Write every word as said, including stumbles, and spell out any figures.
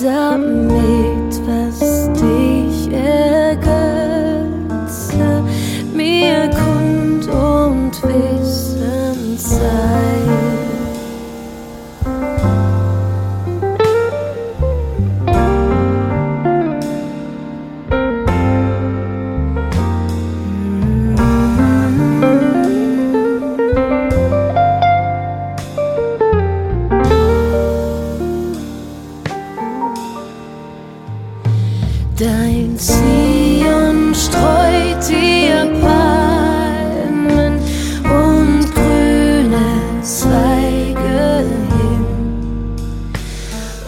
damit, was dich ergötze, mir kund und wissend sei. Dein Zion streut die